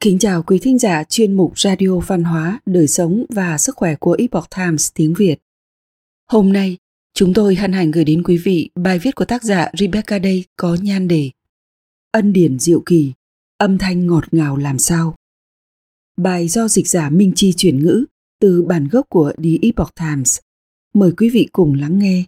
Kính chào quý thính giả chuyên mục Radio Văn hóa, Đời sống và Sức khỏe của Epoch Times tiếng Việt. Hôm nay, chúng tôi hân hạnh gửi đến quý vị bài viết của tác giả Rebecca Day có nhan đề Ân điển diệu kỳ, âm thanh ngọt ngào làm sao. Bài do dịch giả Minh Chi chuyển ngữ từ bản gốc của The Epoch Times. Mời quý vị cùng lắng nghe.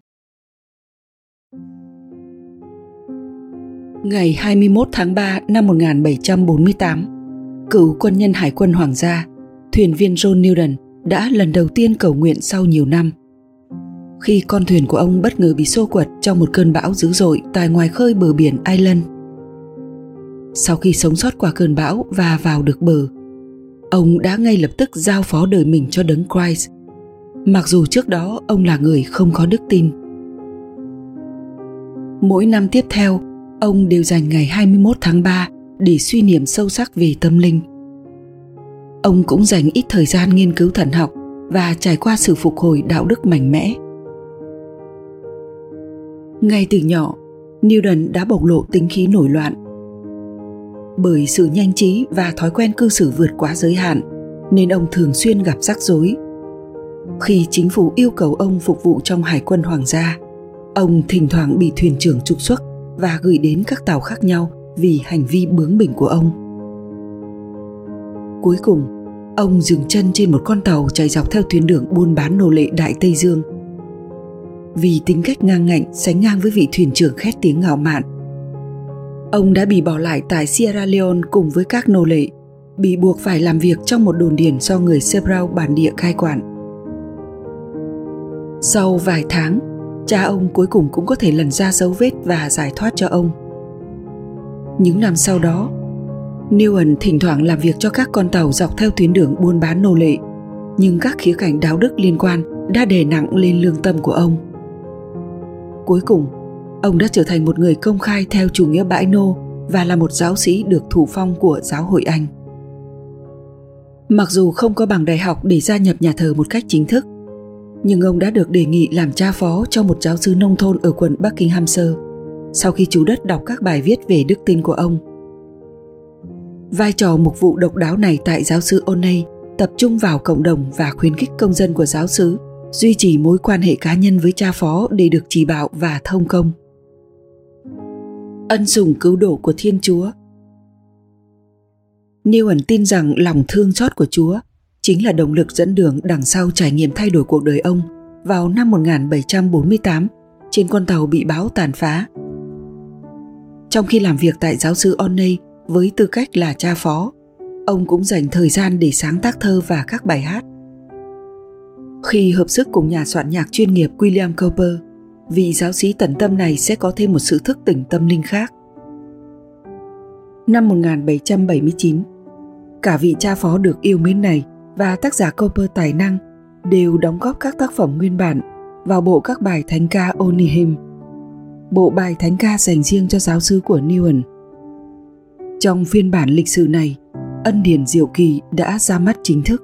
Ngày 21 tháng 3 năm 1748, cựu quân nhân Hải quân Hoàng gia, thuyền viên John Newton đã lần đầu tiên cầu nguyện sau nhiều năm. Khi con thuyền của ông bất ngờ bị xô quật trong một cơn bão dữ dội tại ngoài khơi bờ biển Ireland. Sau khi sống sót qua cơn bão và vào được bờ, ông đã ngay lập tức giao phó đời mình cho Đấng Christ, mặc dù trước đó ông là người không có đức tin. Mỗi năm tiếp theo, ông đều dành ngày 21 tháng 3 để suy niệm sâu sắc về tâm linh. Ông cũng dành ít thời gian nghiên cứu thần học và trải qua sự phục hồi đạo đức mạnh mẽ. Ngay từ nhỏ, Newton đã bộc lộ tính khí nổi loạn. Bởi sự nhanh trí và thói quen cư xử vượt quá giới hạn, nên ông thường xuyên gặp rắc rối. Khi chính phủ yêu cầu ông phục vụ trong Hải quân Hoàng gia, ông thỉnh thoảng bị thuyền trưởng trục xuất và gửi đến các tàu khác nhau vì hành vi bướng bỉnh của ông. Cuối cùng, ông dừng chân trên một con tàu chạy dọc theo tuyến đường buôn bán nô lệ Đại Tây Dương. Vì tính cách ngang ngạnh sánh ngang với vị thuyền trưởng khét tiếng ngạo mạn, ông đã bị bỏ lại tại Sierra Leone cùng với các nô lệ, bị buộc phải làm việc trong một đồn điền do người Sebrao bản địa cai quản. Sau vài tháng, cha ông cuối cùng cũng có thể lần ra dấu vết và giải thoát cho ông. Những năm sau đó, Newton thỉnh thoảng làm việc cho các con tàu dọc theo tuyến đường buôn bán nô lệ, nhưng các khía cạnh đạo đức liên quan đã đè nặng lên lương tâm của ông. Cuối cùng, ông đã trở thành một người công khai theo chủ nghĩa bãi nô và là một giáo sĩ được thụ phong của giáo hội Anh. Mặc dù không có bằng đại học để gia nhập nhà thờ một cách chính thức, nhưng ông đã được đề nghị làm cha phó cho một giáo xứ nông thôn ở quận Buckinghamshire sau khi chủ đất đọc các bài viết về đức tin của ông. Vai trò mục vụ độc đáo này tại giáo xứ Olney tập trung vào cộng đồng và khuyến khích công dân của giáo xứ duy trì mối quan hệ cá nhân với cha phó để được chỉ bảo và thông công. Ân sủng cứu độ của Thiên Chúa. Newton tin rằng lòng thương xót của Chúa chính là động lực dẫn đường đằng sau trải nghiệm thay đổi cuộc đời ông vào năm 1748 trên con tàu bị bão tàn phá. Trong khi làm việc tại giáo xứ Olney với tư cách là cha phó, ông cũng dành thời gian để sáng tác thơ và các bài hát. Khi hợp sức cùng nhà soạn nhạc chuyên nghiệp William Cowper, vị giáo sĩ tận tâm này sẽ có thêm một sự thức tỉnh tâm linh khác. Năm 1779, cả vị cha phó được yêu mến này và tác giả Cowper tài năng đều đóng góp các tác phẩm nguyên bản vào bộ các bài thánh ca Only Hymn, bộ bài thánh ca dành riêng cho giáo xứ của Newton. Trong phiên bản lịch sử này, Ân điển diệu kỳ đã ra mắt chính thức.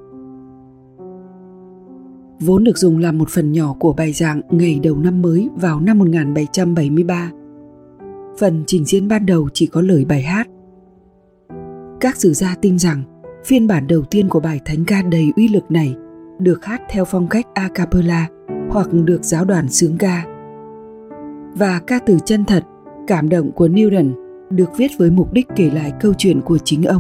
Vốn được dùng làm một phần nhỏ của bài giảng ngày đầu năm mới vào năm 1773. Phần trình diễn ban đầu chỉ có lời bài hát. Các sử gia tin rằng phiên bản đầu tiên của bài thánh ca đầy uy lực này được hát theo phong cách a cappella hoặc được giáo đoàn xướng ca. Và ca từ chân thật, cảm động của Newton được viết với mục đích kể lại câu chuyện của chính ông.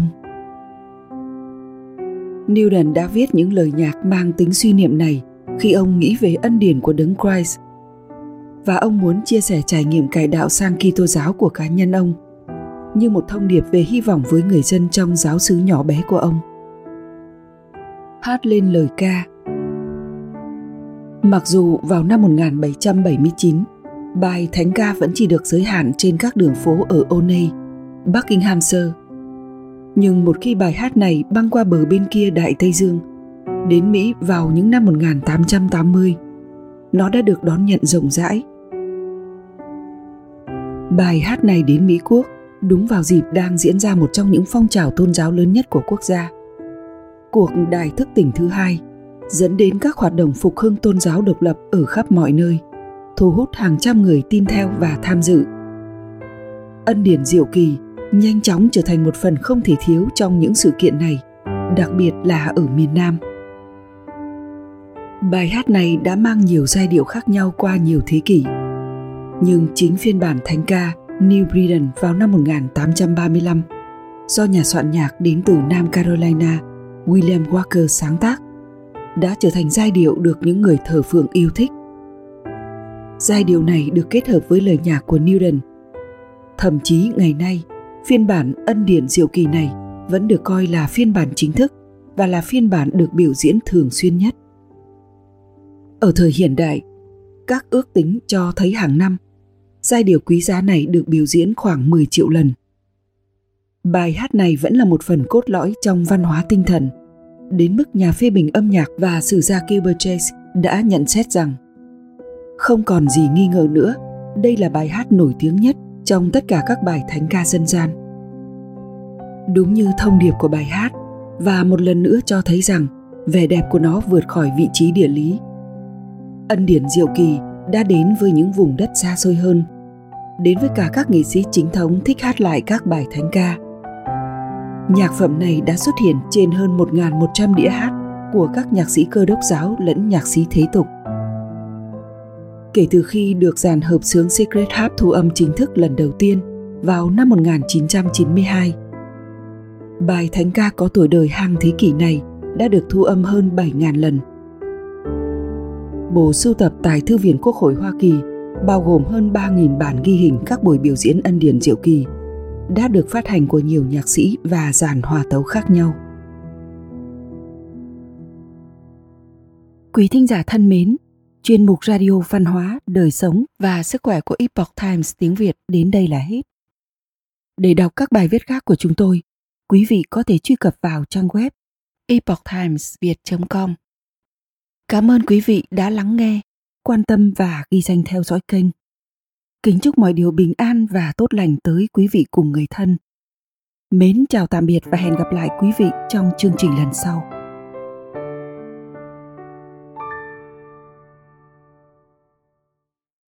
Newton đã viết những lời nhạc mang tính suy niệm này khi ông nghĩ về ân điển của Đấng Christ, và ông muốn chia sẻ trải nghiệm cải đạo sang Kitô giáo của cá nhân ông như một thông điệp về hy vọng với người dân trong giáo xứ nhỏ bé của ông. Hát lên lời ca. Mặc dù vào năm 1779, bài thánh ca vẫn chỉ được giới hạn trên các đường phố ở Olney, Buckinghamshire, nhưng một khi bài hát này băng qua bờ bên kia Đại Tây Dương, đến Mỹ vào những năm 1880, nó đã được đón nhận rộng rãi. Bài hát này đến Mỹ Quốc đúng vào dịp đang diễn ra một trong những phong trào tôn giáo lớn nhất của quốc gia, cuộc Đại thức tỉnh thứ hai, dẫn đến các hoạt động phục hưng tôn giáo độc lập ở khắp mọi nơi, thu hút hàng trăm người tin theo và tham dự. Ân điển diệu kỳ nhanh chóng trở thành một phần không thể thiếu trong những sự kiện này, đặc biệt là ở miền Nam. Bài hát này đã mang nhiều giai điệu khác nhau qua nhiều thế kỷ, nhưng chính phiên bản thánh ca New Britain vào năm 1835 do nhà soạn nhạc đến từ Nam Carolina William Walker sáng tác đã trở thành giai điệu được những người thờ phượng yêu thích. Giai điệu này được kết hợp với lời nhạc của Newton. Thậm chí ngày nay, phiên bản Ân điển diệu kỳ này vẫn được coi là phiên bản chính thức và là phiên bản được biểu diễn thường xuyên nhất. Ở thời hiện đại, các ước tính cho thấy hàng năm, giai điệu quý giá này được biểu diễn khoảng 10 triệu lần. Bài hát này vẫn là một phần cốt lõi trong văn hóa tinh thần, đến mức nhà phê bình âm nhạc và sử gia Gilbert Chase đã nhận xét rằng không còn gì nghi ngờ nữa, đây là bài hát nổi tiếng nhất trong tất cả các bài thánh ca dân gian. Đúng như thông điệp của bài hát, và một lần nữa cho thấy rằng vẻ đẹp của nó vượt khỏi vị trí địa lý. Ân điển diệu kỳ đã đến với những vùng đất xa xôi hơn, đến với cả các nghệ sĩ chính thống thích hát lại các bài thánh ca. Nhạc phẩm này đã xuất hiện trên hơn 1.100 đĩa hát của các nhạc sĩ Cơ đốc giáo lẫn nhạc sĩ thế tục. Kể từ khi được dàn hợp xướng Sacred Harp thu âm chính thức lần đầu tiên vào năm 1992, bài thánh ca có tuổi đời hàng thế kỷ này đã được thu âm hơn 7.000 lần. Bộ sưu tập tại Thư viện Quốc hội Hoa Kỳ bao gồm hơn 3.000 bản ghi hình các buổi biểu diễn ân điển diệu kỳ, đã được phát hành của nhiều nhạc sĩ và dàn hòa tấu khác nhau. Quý thính giả thân mến, chuyên mục Radio Văn hóa, Đời sống và Sức khỏe của Epoch Times tiếng Việt đến đây là hết. Để đọc các bài viết khác của chúng tôi, quý vị có thể truy cập vào trang web epochtimesviet.com. Cảm ơn quý vị đã lắng nghe, quan tâm và ghi danh theo dõi kênh. Kính chúc mọi điều bình an và tốt lành tới quý vị cùng người thân. Mến chào tạm biệt và hẹn gặp lại quý vị trong chương trình lần sau.